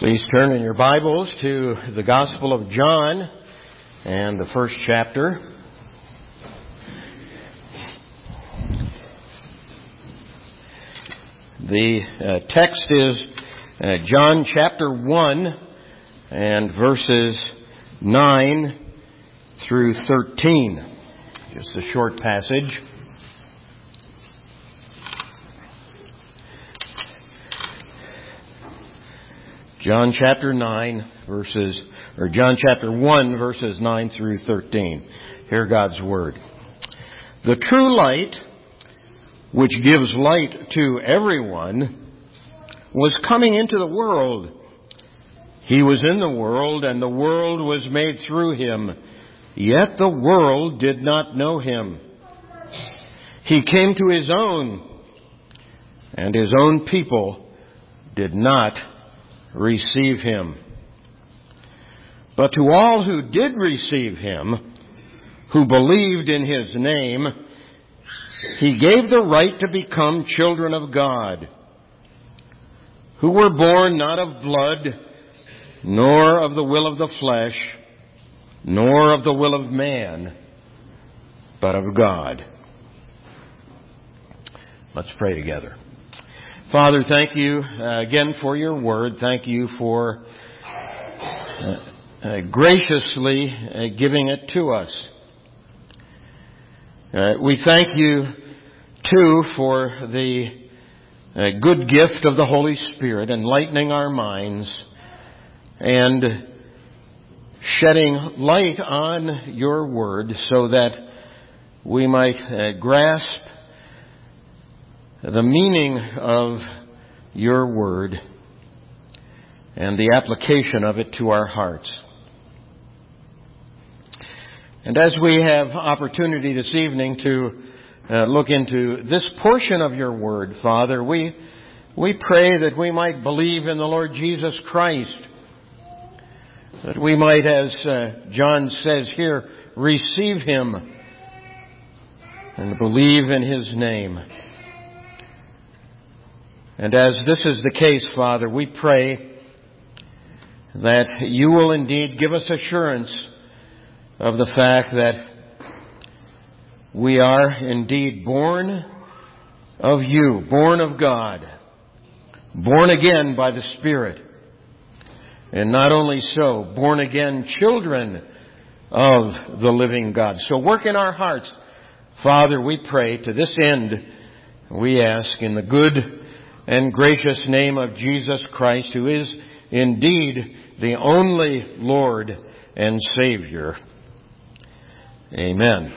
Please turn in your Bibles to the Gospel of John and the first chapter. The text is John chapter 1 and verses 9 through 13. Just a short passage. John chapter 1 verses 9 through 13. Hear God's Word. The true light, which gives light to everyone, was coming into the world. He was in the world, and the world was made through him. Yet the world did not know him. He came to his own, and his own people did not receive him. But to all who did receive him, who believed in his name, he gave the right to become children of God, who were born not of blood, nor of the will of the flesh, nor of the will of man, but of God. Let's pray together. Father, thank you again for your word. Thank you for graciously giving it to us. We thank you, too, for the good gift of the Holy Spirit, enlightening our minds and shedding light on your word so that we might grasp the meaning of your word and the application of it to our hearts. And as we have opportunity this evening to look into this portion of your word, Father, we pray that we might believe in the Lord Jesus Christ, that we might, as John says here, receive him and believe in his name. And as this is the case, Father, we pray that you will indeed give us assurance of the fact that we are indeed born of you, born of God, born again by the Spirit. And not only so, born again children of the living God. So work in our hearts, Father, we pray. To this end, we ask in the good and gracious name of Jesus Christ, who is indeed the only Lord and Savior. Amen.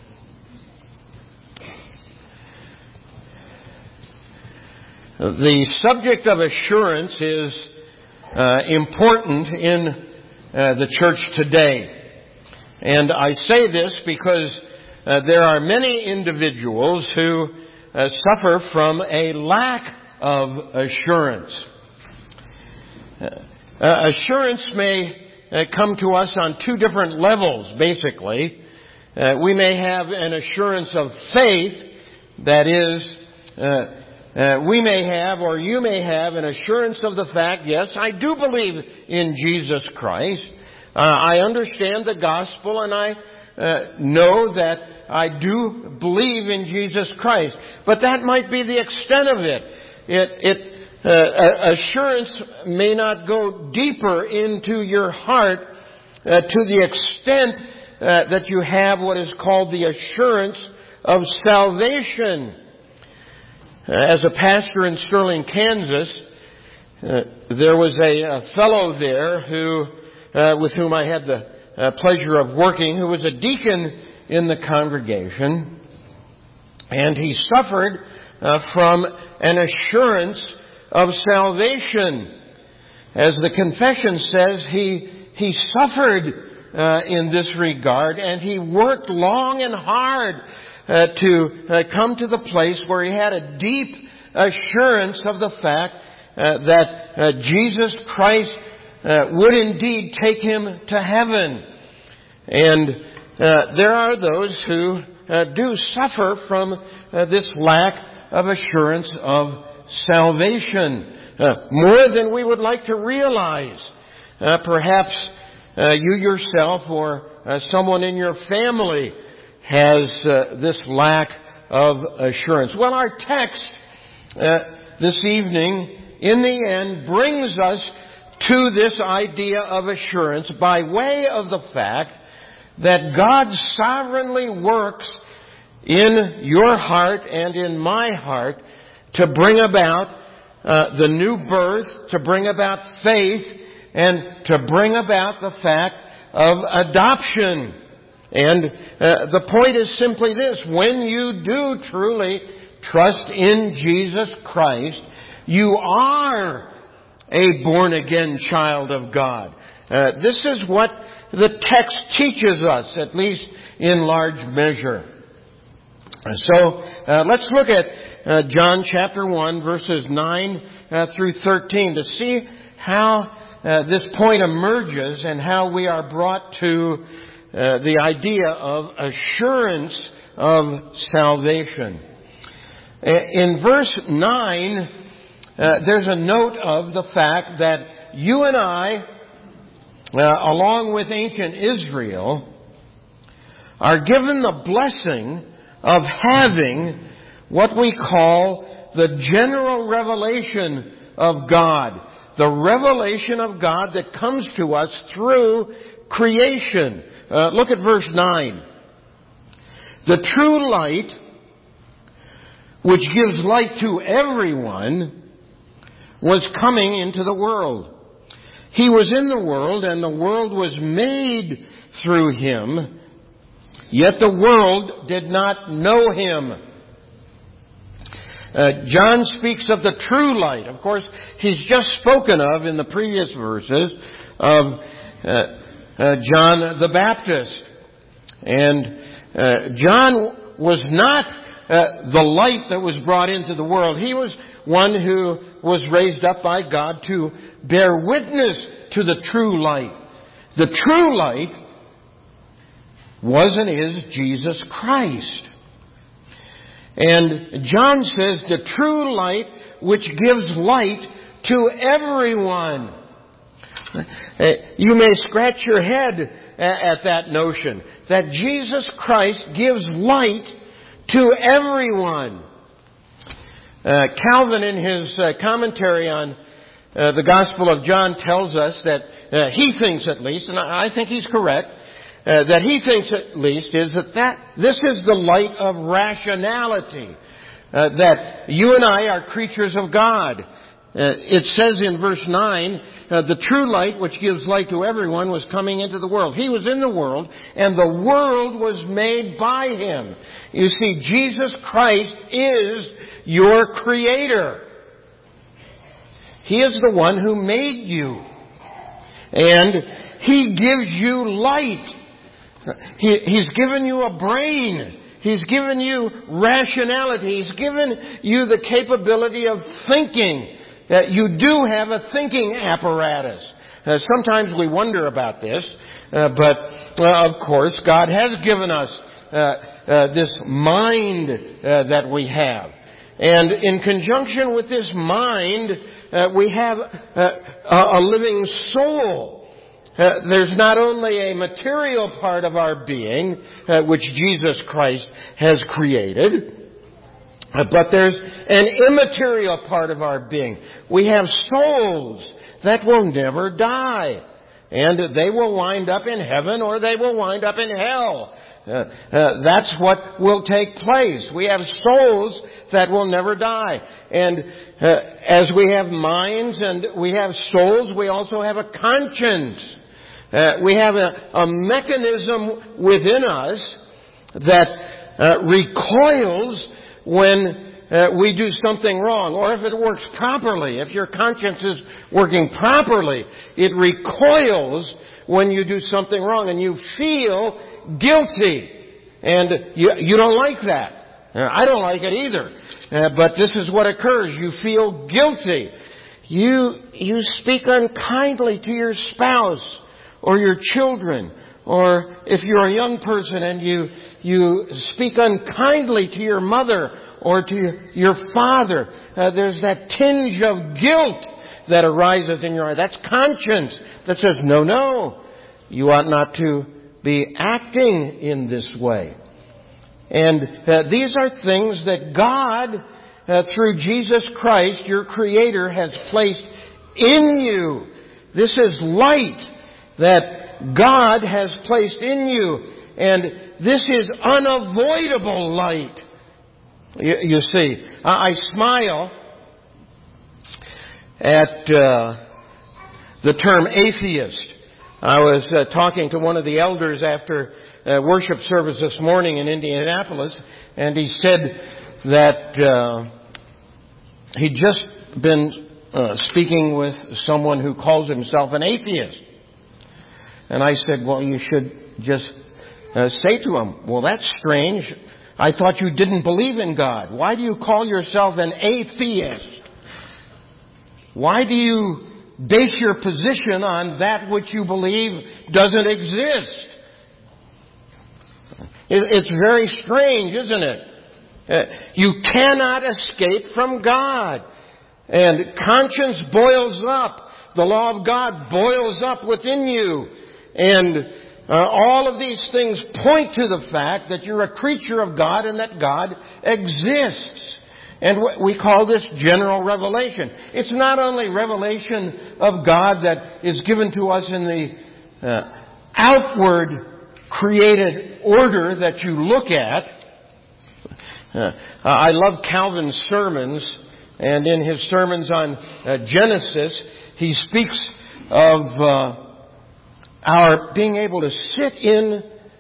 The subject of assurance is important in the church today. And I say this because there are many individuals who suffer from a lack of assurance. Assurance may come to us on two different levels, basically. We may have an assurance of faith, that is, we may have, or you may have, an assurance of the fact, yes, I do believe in Jesus Christ. I understand the gospel, and I know that I do believe in Jesus Christ. But that might be the extent of it. Assurance may not go deeper into your heart to the extent that you have what is called the assurance of salvation. As a pastor in Sterling, Kansas, there was a fellow there who, with whom I had the pleasure of working, who was a deacon in the congregation, and he suffered from an assurance of salvation. As the confession says, he suffered in this regard, and he worked long and hard to come to the place where he had a deep assurance of the fact that Jesus Christ would indeed take him to heaven. And there are those who do suffer from this lack of assurance of salvation, more than we would like to realize. Perhaps you yourself or someone in your family has this lack of assurance. Well, our text this evening, in the end, brings us to this idea of assurance by way of the fact that God sovereignly works in your heart and in my heart to bring about the new birth, to bring about faith, and to bring about the fact of adoption. And the point is simply this: when you do truly trust in Jesus Christ, you are a born-again child of God. This is what the text teaches us, at least in large measure. So let's look at John chapter 1, verses 9 through 13 to see how this point emerges and how we are brought to the idea of assurance of salvation. In verse 9, there's a note of the fact that you and I, along with ancient Israel, are given the blessing of having what we call the general revelation of God. The revelation of God that comes to us through creation. Look at verse 9. The true light, which gives light to everyone, was coming into the world. He was in the world, and the world was made through Him, yet the world did not know Him. John speaks of the true light. Of course, he's just spoken of in the previous verses of John the Baptist. And John was not the light that was brought into the world. He was one who was raised up by God to bear witness to the true light. The true light was and is Jesus Christ. And John says the true light which gives light to everyone. You may scratch your head at that notion, that Jesus Christ gives light to everyone. Calvin, in his commentary on the Gospel of John, tells us that he thinks, at least, and I think he's correct, that he thinks at least is that this is the light of rationality, that you and I are creatures of God. It says in verse 9, the true light which gives light to everyone was coming into the world. He was in the world, and the world was made by Him. You see, Jesus Christ is your Creator. He is the one who made you. And He gives you light. He's given you a brain. He's given you rationality. He's given you the capability of thinking. You do have a thinking apparatus. Sometimes we wonder about this, but of course God has given us this mind that we have. And in conjunction with this mind, we have a living soul. There's not only a material part of our being, which Jesus Christ has created, but there's an immaterial part of our being. We have souls that will never die. And they will wind up in heaven or they will wind up in hell. That's what will take place. We have souls that will never die. And as we have minds and we have souls, we also have a conscience. We have a mechanism within us that recoils when we do something wrong, or if it works properly. If your conscience is working properly, it recoils when you do something wrong, and you feel guilty. And you don't like that. I don't like it either. But this is what occurs. You feel guilty. You speak unkindly to your spouse, or your children, Or if you're a young person and you speak unkindly to your mother or to your father, there's that tinge of guilt that arises in your heart. That's conscience that says, no, you ought not to be acting in this way. And these are things that God, through Jesus Christ, your Creator, has placed in you. This is light that God has placed in you. And this is unavoidable light. You see, I smile at the term atheist. I was talking to one of the elders after worship service this morning in Indianapolis, and he said that he'd just been speaking with someone who calls himself an atheist. And I said, well, you should just say to him, well, that's strange. I thought you didn't believe in God. Why do you call yourself an atheist? Why do you base your position on that which you believe doesn't exist? It's very strange, isn't it? You cannot escape from God. And conscience boils up. The law of God boils up within you. And all of these things point to the fact that you're a creature of God and that God exists. And we call this general revelation. It's not only revelation of God that is given to us in the outward created order that you look at. I love Calvin's sermons, and in his sermons on Genesis, he speaks of our being able to sit in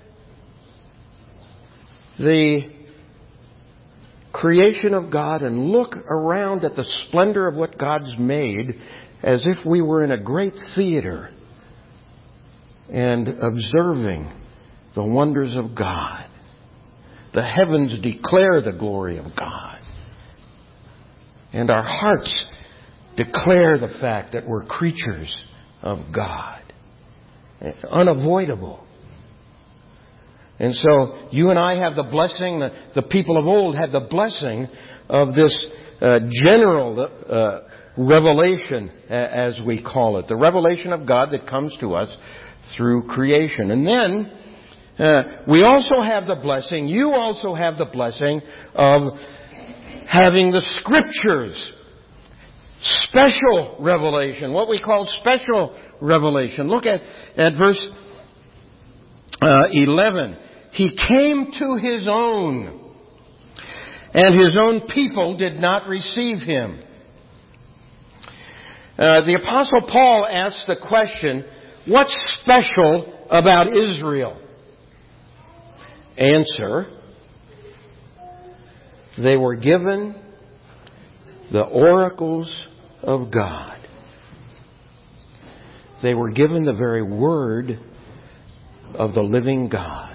the creation of God and look around at the splendor of what God's made as if we were in a great theater and observing the wonders of God. The heavens declare the glory of God. And our hearts declare the fact that we're creatures of God. It's unavoidable. And so you and I have the blessing, the people of old had the blessing of this general revelation, as we call it. The revelation of God that comes to us through creation. And then we also have the blessing, you also have the blessing of having the Scriptures. Special revelation, what we call special revelation. Look at verse 11. He came to His own, and His own people did not receive Him. The Apostle Paul asks the question, what's special about Israel? Answer, they were given the oracles of God. They were given the very word of the living God.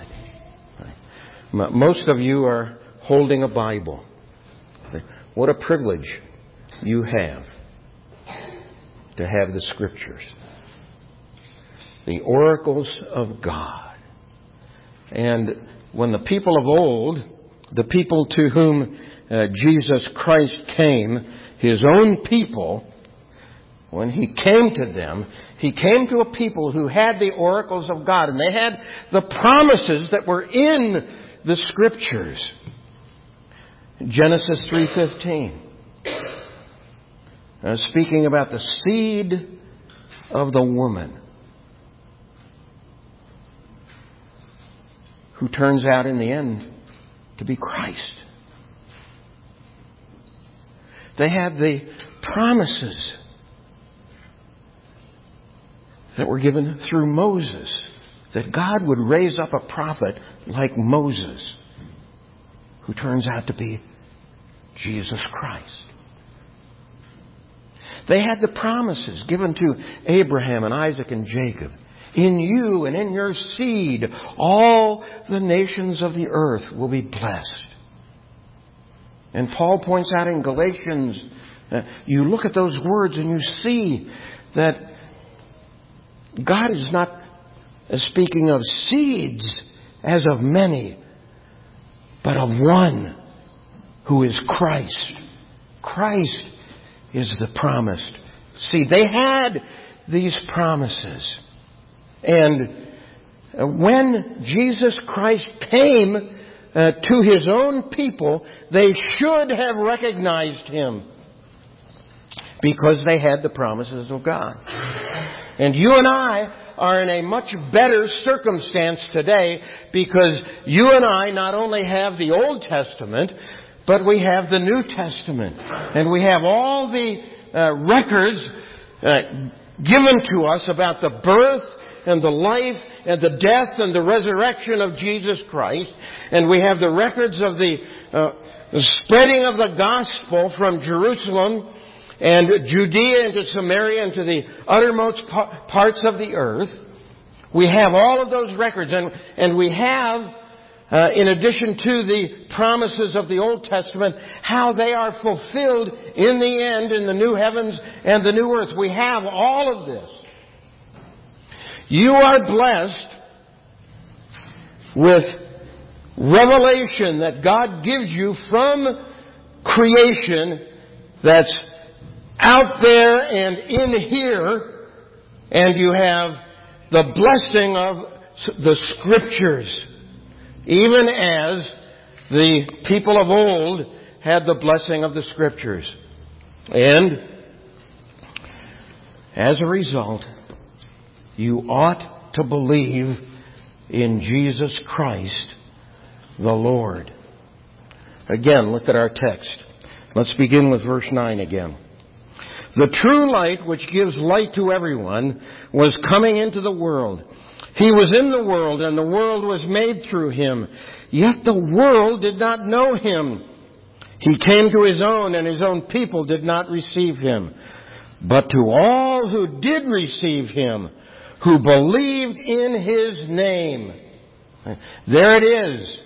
Most of you are holding a Bible. What a privilege you have to have the Scriptures. The oracles of God. And when the people of old, the people to whom Jesus Christ came, His own people, when He came to them, He came to a people who had the oracles of God, and they had the promises that were in the Scriptures. Genesis 3:15. Speaking about the seed of the woman, who turns out in the end to be Christ. They have the promises that were given through Moses, that God would raise up a prophet like Moses, who turns out to be Jesus Christ. They had the promises given to Abraham and Isaac and Jacob. In you and in your seed, all the nations of the earth will be blessed. And Paul points out in Galatians, you look at those words and you see that God is not speaking of seeds as of many, but of one who is Christ. Christ is the promised. See, they had these promises. And when Jesus Christ came to His own people, they should have recognized Him because they had the promises of God. And you and I are in a much better circumstance today because you and I not only have the Old Testament, but we have the New Testament. And we have all the records given to us about the birth and the life and the death and the resurrection of Jesus Christ. And we have the records of the spreading of the gospel from Jerusalem and Judea into Samaria and to the uttermost parts of the earth. We have all of those records, and we have, in addition to the promises of the Old Testament, how they are fulfilled in the end in the new heavens and the new earth. We have all of this. You are blessed with revelation that God gives you from creation that's out there and in here, and you have the blessing of the Scriptures, even as the people of old had the blessing of the Scriptures. And as a result, you ought to believe in Jesus Christ, the Lord. Again, look at our text. Let's begin with verse 9 again. The true light, which gives light to everyone, was coming into the world. He was in the world, and the world was made through Him. Yet the world did not know Him. He came to His own, and His own people did not receive Him. But to all who did receive Him, who believed in His name. There it is.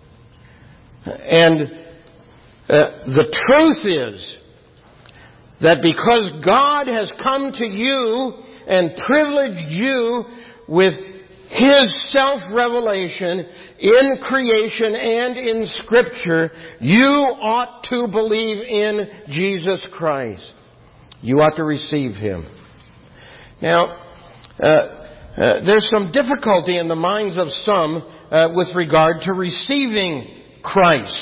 And the truth is that because God has come to you and privileged you with His self-revelation in creation and in Scripture, you ought to believe in Jesus Christ. You ought to receive Him. Now, there's some difficulty in the minds of some with regard to receiving Christ.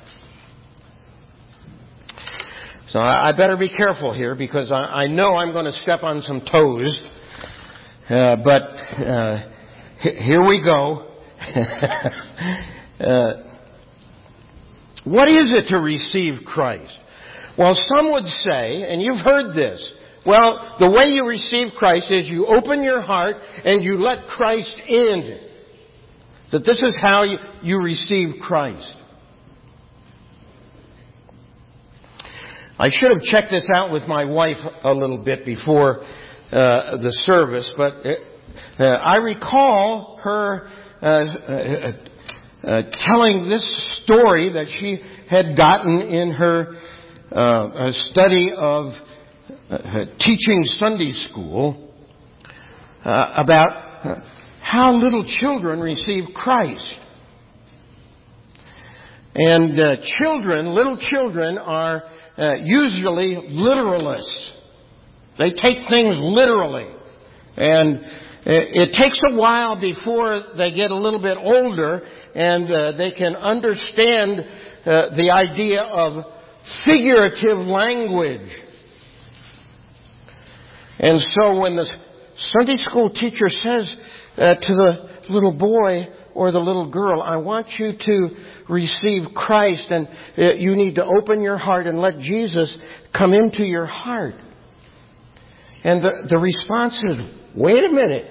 So I better be careful here because I know I'm going to step on some toes. But here we go. What is it to receive Christ? Well, some would say, and you've heard this, well, the way you receive Christ is you open your heart and you let Christ in. That this is how you receive Christ. I should have checked this out with my wife a little bit before the service, but I recall her telling this story that she had gotten in her study of teaching Sunday school about how little children receive Christ. And little children are usually literalists. They take things literally. And it takes a while before they get a little bit older and they can understand the idea of figurative language. And so when the Sunday school teacher says to the little boy or the little girl, I want you to receive Christ and you need to open your heart and let Jesus come into your heart. And the response is, wait a minute.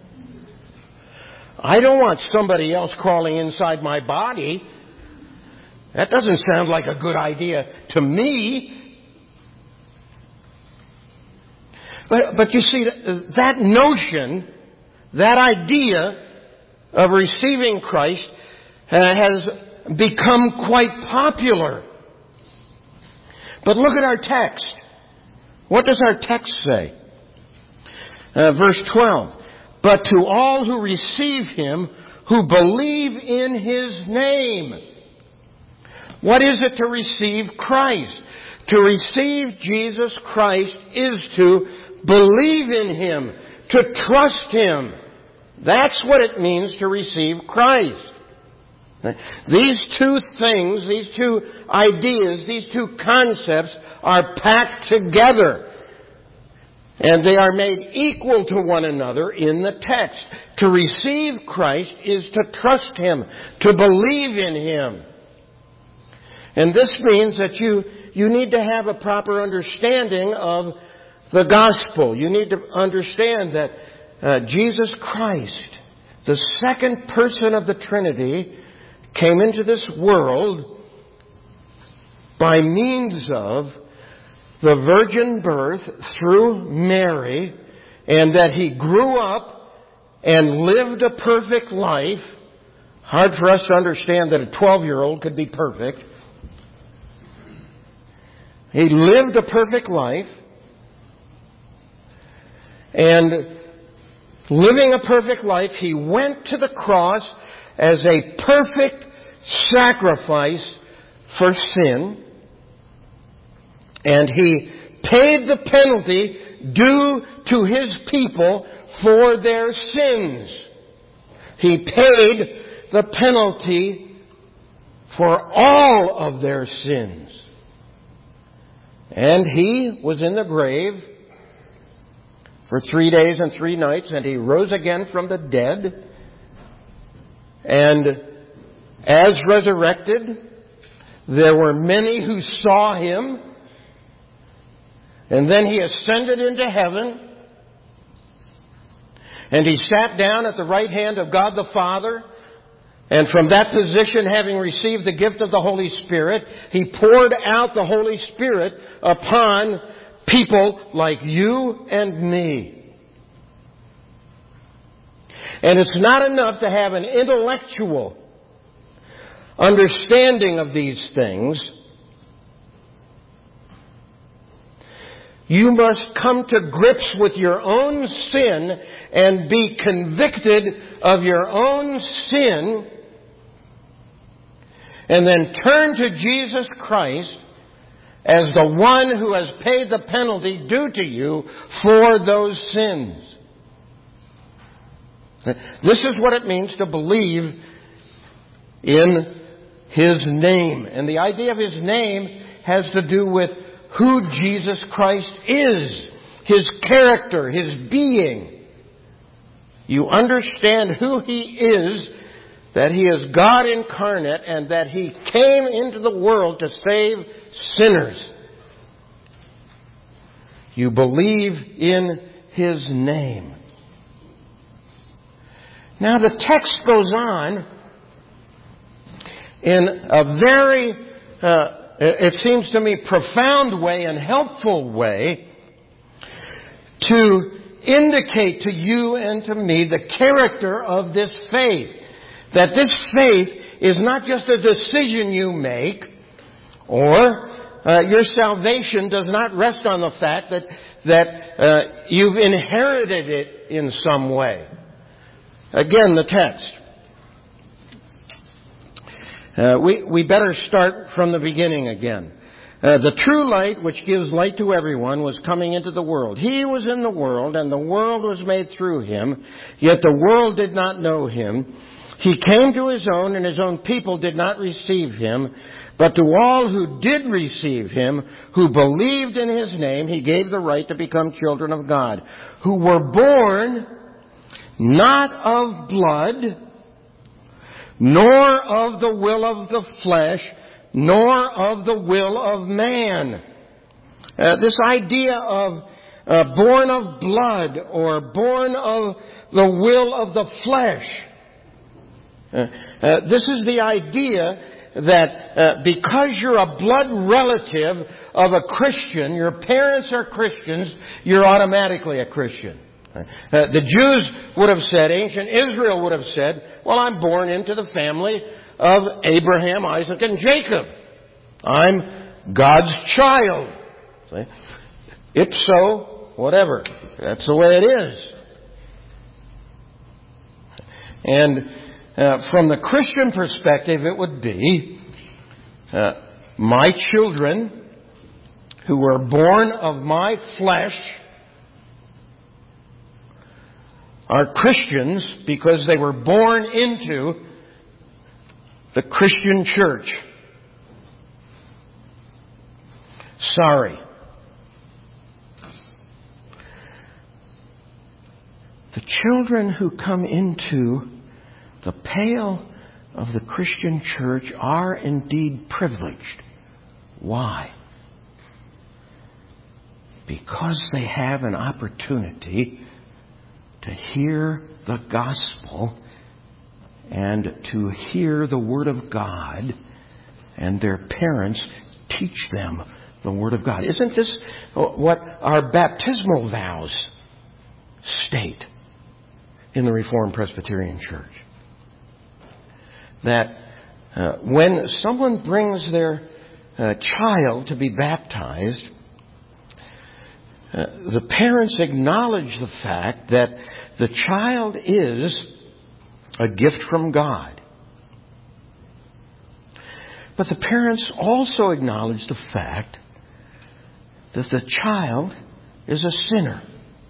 I don't want somebody else crawling inside my body. That doesn't sound like a good idea to me. But you see, that notion, that idea of receiving Christ has become quite popular. But look at our text. What does our text say? Verse 12. but to all who receive Him, who believe in His name. What is it to receive Christ? To receive Jesus Christ is to believe in Him, to trust Him. That's what it means to receive Christ. These two things, these two ideas, these two concepts are packed together. And they are made equal to one another in the text. To receive Christ is to trust Him, to believe in Him. And this means that you need to have a proper understanding of the gospel. You need to understand that Jesus Christ, the second person of the Trinity, came into this world by means of the virgin birth through Mary, and that He grew up and lived a perfect life. Hard for us to understand that a 12-year-old could be perfect. He lived a perfect life, and living a perfect life, He went to the cross as a perfect sacrifice for sin, and He paid the penalty due to His people for their sins. He paid the penalty for all of their sins. And He was in the grave for 3 days and 3 nights, and He rose again from the dead. And as resurrected, there were many who saw Him. And then He ascended into heaven. And He sat down at the right hand of God the Father. And from that position, having received the gift of the Holy Spirit, He poured out the Holy Spirit upon people like you and me. And it's not enough to have an intellectual understanding of these things. You must come to grips with your own sin and be convicted of your own sin, and then turn to Jesus Christ as the one who has paid the penalty due to you for those sins. This is what it means to believe in His name. And the idea of His name has to do with who Jesus Christ is, His character, His being. You understand who He is, that He is God incarnate, and that He came into the world to save sinners. You believe in His name. Now the text goes on in a very, it seems to me, profound way and helpful way to indicate to you and to me the character of this faith. That this faith is not just a decision you make, or your salvation does not rest on the fact that you've inherited it in some way. Again, the text. We better start from the beginning again. The true light, which gives light to everyone, was coming into the world. He was in the world, and the world was made through Him, yet the world did not know Him. He came to His own, and His own people did not receive Him. But to all who did receive Him, who believed in His name, He gave the right to become children of God, who were born not of blood, nor of the will of the flesh, nor of the will of man. This idea of born of blood or born of the will of the flesh. This is the idea that because you're a blood relative of a Christian, your parents are Christians, you're automatically a Christian. The Jews would have said, ancient Israel would have said, well, I'm born into the family of Abraham, Isaac, and Jacob. I'm God's child. Ipso, whatever. That's the way it is. And from the Christian perspective, it would be, my children who were born of my flesh are Christians because they were born into the Christian church. Sorry. The children who come into the pale of the Christian church are indeed privileged. Why? Because they have an opportunity to hear the gospel and to hear the Word of God, and their parents teach them the Word of God. Isn't this what our baptismal vows state in the Reformed Presbyterian Church? That when someone brings their child to be baptized, the parents acknowledge the fact that the child is a gift from God. But the parents also acknowledge the fact that the child is a sinner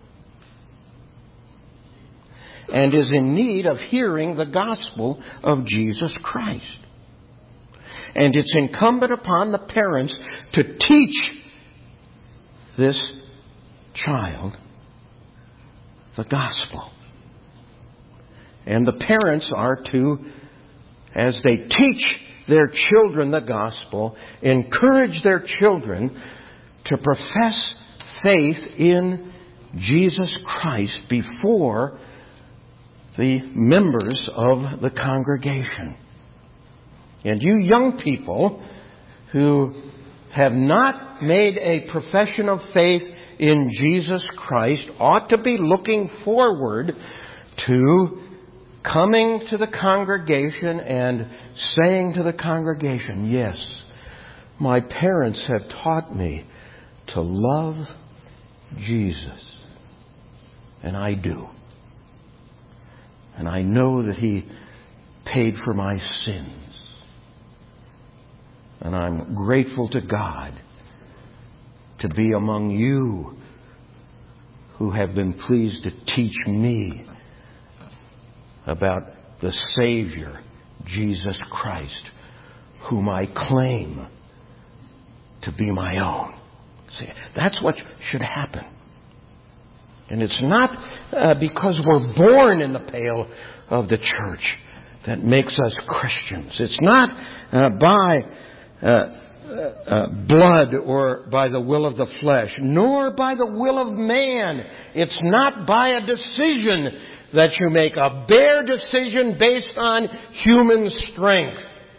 and is in need of hearing the gospel of Jesus Christ. And it's incumbent upon the parents to teach this child the gospel. And the parents are to, as they teach their children the gospel, encourage their children to profess faith in Jesus Christ before the members of the congregation. And you young people who have not made a profession of faith in Jesus Christ ought to be looking forward to coming to the congregation and saying to the congregation, yes, my parents have taught me to love Jesus. And I do. And I know that He paid for my sins. And I'm grateful to God to be among you who have been pleased to teach me about the Savior, Jesus Christ, whom I claim to be my own. See, that's what should happen. And it's not because we're born in the pale of the church that makes us Christians. It's not by blood or by the will of the flesh, nor by the will of man. It's not by a decision that you make, a bare decision based on human strength.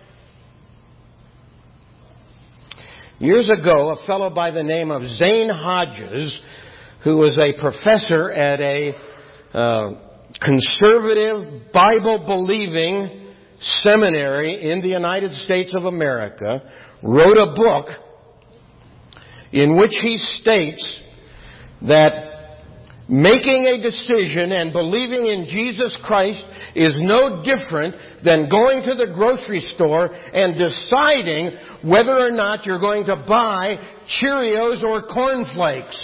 Years ago, a fellow by the name of Zane Hodges, who was a professor at a conservative, Bible-believing seminary in the United States of America, wrote a book in which he states that making a decision and believing in Jesus Christ is no different than going to the grocery store and deciding whether or not you're going to buy Cheerios or cornflakes.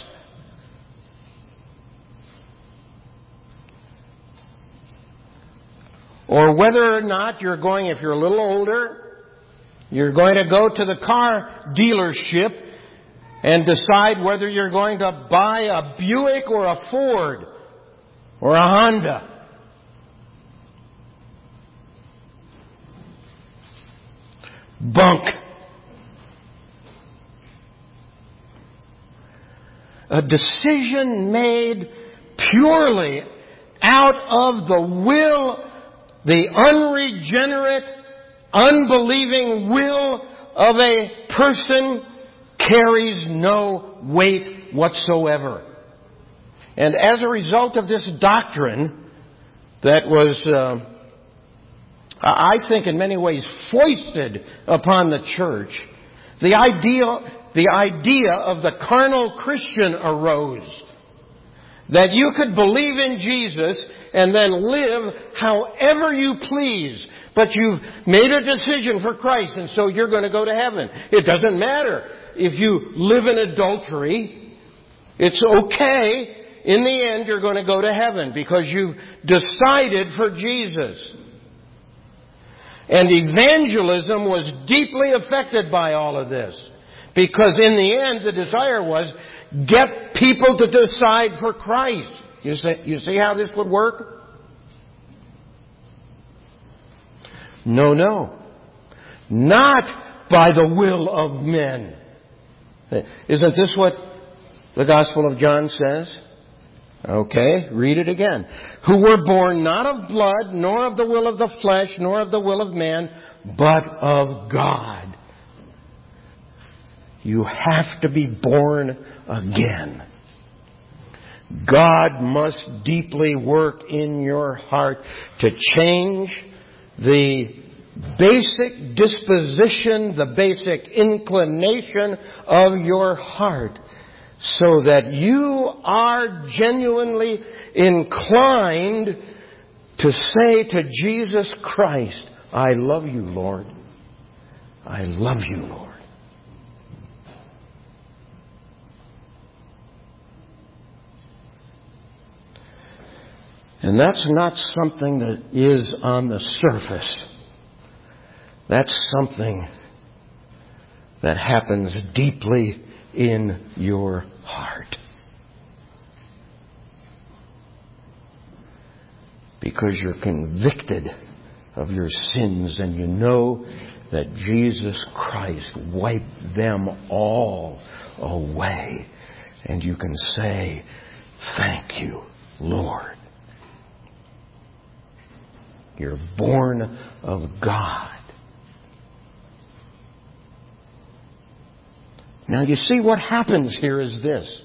Or whether or not you're going, if you're a little older, you're going to go to the car dealership and decide whether you're going to buy a Buick or a Ford or a Honda. Bunk. A decision made purely out of the will, the unregenerate, unbelieving will of a person carries no weight whatsoever. And as a result of this doctrine that was, I think in many ways foisted upon the church, the idea of the carnal Christian arose. that you could believe in Jesus and then live however you please. But you've made a decision for Christ, and so you're going to go to heaven. It doesn't matter if you live in adultery. It's okay. In the end, you're going to go to heaven because you've decided for Jesus. And evangelism was deeply affected by all of this. Because in the end, the desire was, get people to decide for Christ. You see how this would work? No. Not by the will of men. Isn't this what the Gospel of John says? Okay, read it again. Who were born not of blood, nor of the will of the flesh, nor of the will of man, but of God. You have to be born again. God must deeply work in your heart to change the basic disposition, the basic inclination of your heart, so that you are genuinely inclined to say to Jesus Christ, I love you, Lord. I love you, Lord. And that's not something that is on the surface. That's something that happens deeply in your heart. Because you're convicted of your sins and you know that Jesus Christ wiped them all away. And you can say, thank you, Lord. You're born of God. Now you see what happens here is this.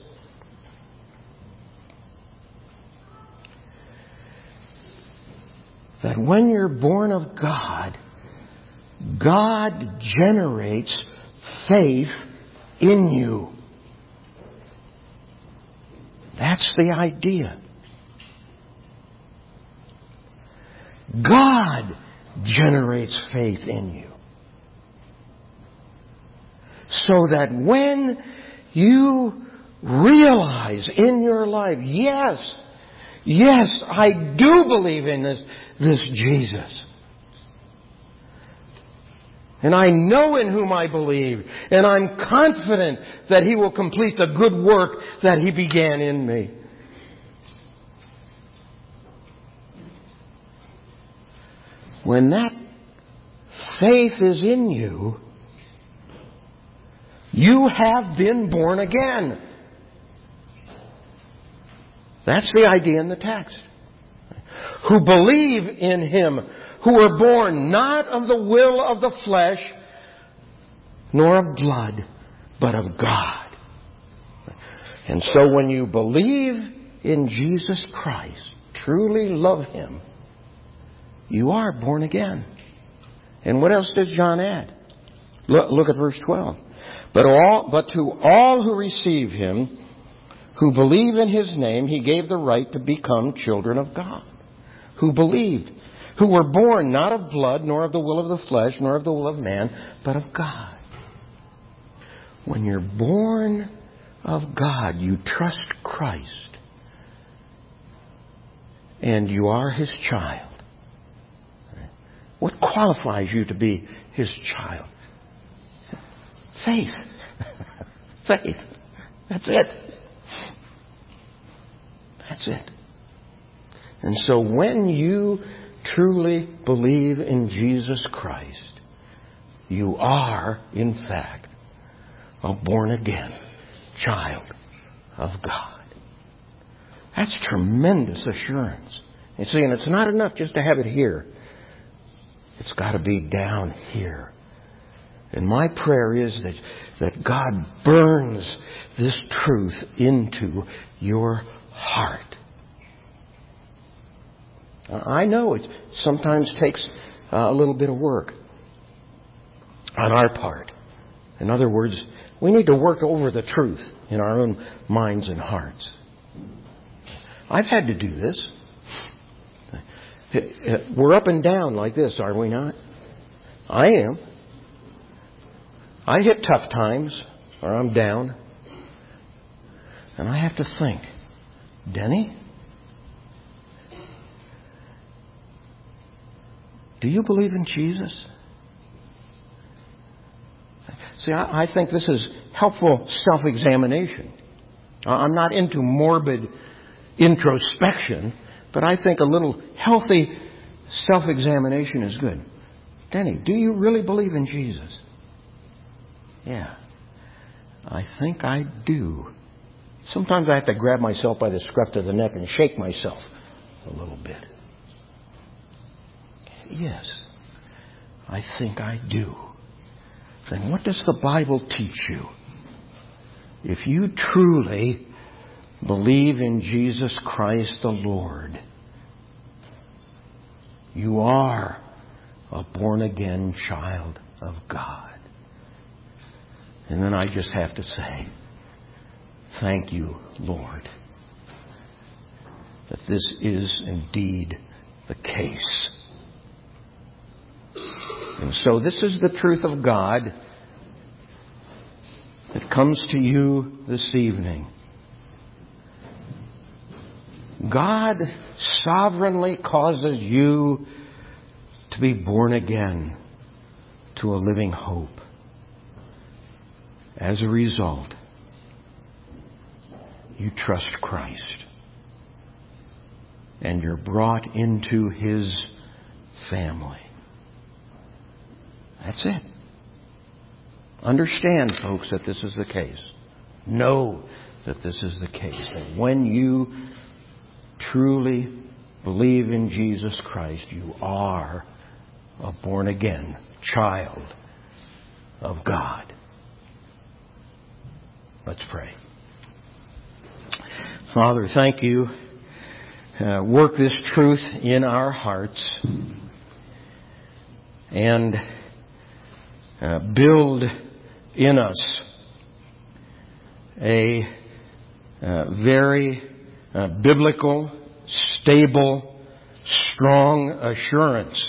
That when you're born of God, God generates faith in you. That's the idea. God generates faith in you. So that when you realize in your life, yes, I do believe in this Jesus. And I know in whom I believe. And I'm confident that He will complete the good work that He began in me. When that faith is in you, you have been born again. That's the idea in the text. Who believe in Him, who were born not of the will of the flesh, nor of blood, but of God. And so when you believe in Jesus Christ, truly love Him, you are born again. And what else does John add? Look at verse 12. But to all who receive Him, who believe in His name, He gave the right to become children of God. Who believed, who were born not of blood, nor of the will of the flesh, nor of the will of man, but of God. When you're born of God, you trust Christ. And you are His child. What qualifies you to be His child? Faith. Faith. That's it. That's it. And so when you truly believe in Jesus Christ, you are, in fact, a born-again child of God. That's tremendous assurance. You see, and it's not enough just to have it here. It's got to be down here. And my prayer is that God burns this truth into your heart. I know it sometimes takes a little bit of work on our part. In other words, we need to work over the truth in our own minds and hearts. I've had to do this. We're up and down like this, are we not? I am. I hit tough times, or I'm down. And I have to think, Denny, do you believe in Jesus? See, I think this is helpful self-examination. I'm not into morbid introspection, but I think a little healthy self-examination is good. Denny, do you really believe in Jesus? Yeah, I think I do. Sometimes I have to grab myself by the scruff of the neck and shake myself a little bit. Yes, I think I do. Then what does the Bible teach you? If you truly believe in Jesus Christ the Lord, you are a born-again child of God. And then I just have to say, thank you, Lord, that this is indeed the case. And so this is the truth of God that comes to you this evening. God sovereignly causes you to be born again to a living hope. As a result, you trust Christ. And you're brought into His family. That's it. Understand, folks, that this is the case. Know that this is the case. That when you truly believe in Jesus Christ, you are a born-again child of God. Let's pray. Father, thank you. Work this truth in our hearts and build in us a very biblical, stable, strong assurance.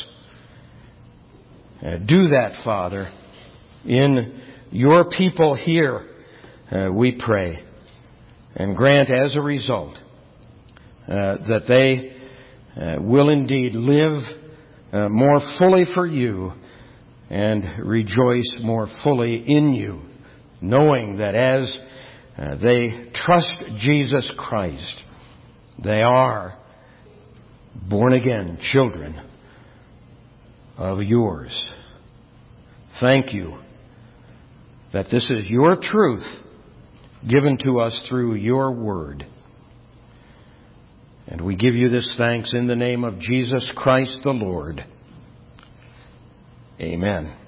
Do that, Father, in your people here, we pray. And grant as a result that they will indeed live more fully for you and rejoice more fully in you, knowing that as they trust Jesus Christ, they are born again children of yours. Thank you that this is your truth given to us through your word. And we give you this thanks in the name of Jesus Christ the Lord. Amen.